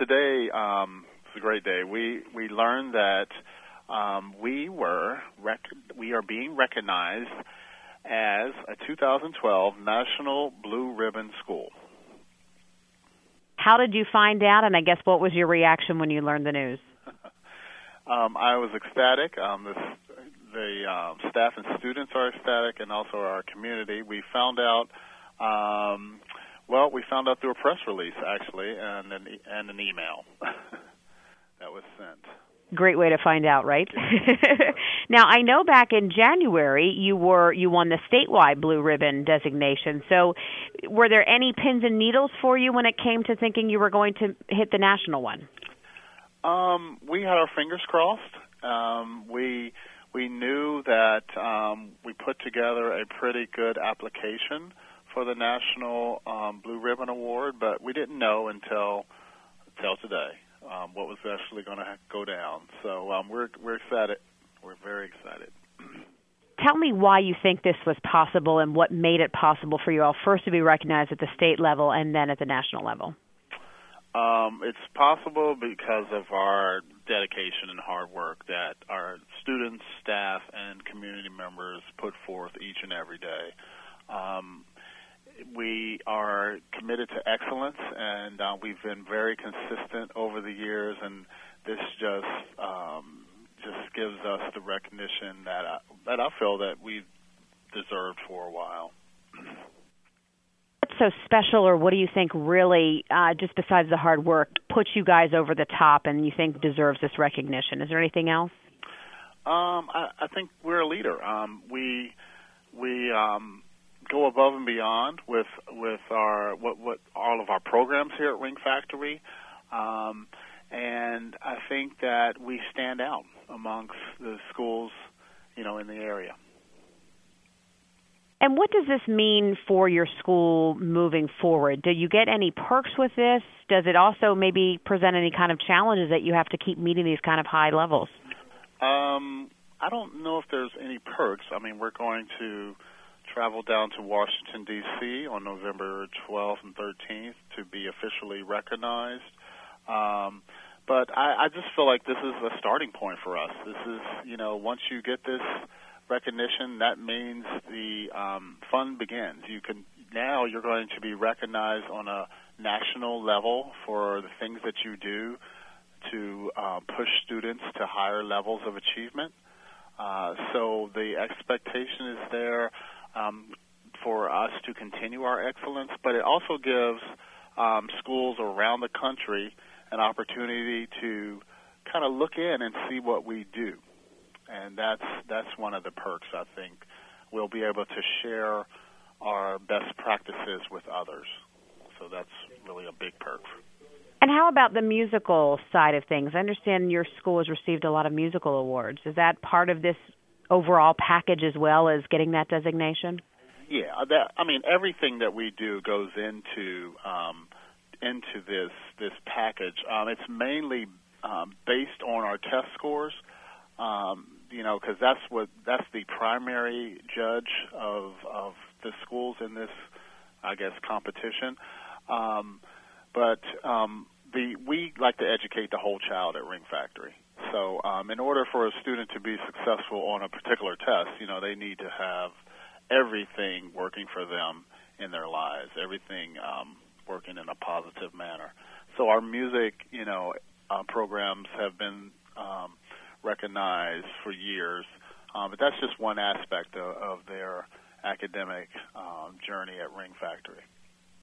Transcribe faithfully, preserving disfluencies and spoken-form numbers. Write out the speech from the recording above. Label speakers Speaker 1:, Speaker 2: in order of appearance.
Speaker 1: today um, was a great day. We we learned that um, we were rec- we are being recognized as a two thousand twelve National Blue Ribbon School.
Speaker 2: How did you find out, and I guess what was your reaction when you learned the news?
Speaker 1: um, I was ecstatic. Um, the the um, staff and students are ecstatic, and also our community. We found out, um, well, we found out through a press release, actually, and an, e- and an email that was sent.
Speaker 2: Great way to find out, right? Now, I know back in January you were you won the statewide Blue Ribbon designation. So were there any pins and needles for you when it came to thinking you were going to hit the national one?
Speaker 1: Um, we had our fingers crossed. Um, we we knew that um, we put together a pretty good application for the National um, Blue Ribbon Award, but we didn't know until until today. Um, what was actually going to go down. So um, we're we're excited. We're very excited.
Speaker 2: Tell me why you think this was possible and what made it possible for you all first to be recognized at the state level and then at the national level.
Speaker 1: Um, it's possible because of our dedication and hard work that our students, staff, and community members put forth each and every day. Um, We are committed to excellence, and uh, we've been very consistent over the years, and this just um, just gives us the recognition that I, that I feel that we've deserved for a while.
Speaker 2: What's so special, or what do you think really, uh, just besides the hard work, puts you guys over the top and you think deserves this recognition? Is there anything else?
Speaker 1: Um, I, I think we're a leader. Um, we we um, go above and beyond with with our what what all of our programs here at Ring Factory, um, and I think that we stand out amongst the schools, you know, in the area.
Speaker 2: And what does this mean for your school moving forward? Do you get any perks with this? Does it also maybe present any kind of challenges that you have to keep meeting these kind of high levels?
Speaker 1: Um, I don't know if there's any perks. I mean, we're going to travel down to Washington, D C on November twelfth and thirteenth to be officially recognized. Um, but I, I just feel like this is a starting point for us. This is, you know, once you get this recognition, that means the um, fun begins. You can now you're going to be recognized on a national level for the things that you do to uh, push students to higher levels of achievement. Uh, so the expectation is there um, for us to continue our excellence, but it also gives um, schools around the country an opportunity to kind of look in and see what we do. And that's that's one of the perks, I think. We'll be able to share our best practices with others. So that's really a big perk.
Speaker 2: And how about the musical side of things? I understand your school has received a lot of musical awards. Is that part of this overall package as well as getting that designation?
Speaker 1: Yeah, that, I mean, everything that we do goes into um, into this this package. Um, it's mainly um, based on our test scores. Um, you know, because that's what that's the primary judge of of the schools in this, I guess, competition. Um, but um, the we like to educate the whole child at Ring Factory. So, um, in order for a student to be successful on a particular test, you know, they need to have everything working for them in their lives, everything um, working in a positive manner. So, our music, you know, uh, programs have been um, recognized for years, um, but that's just one aspect of, of their academic um, journey at Ring Factory.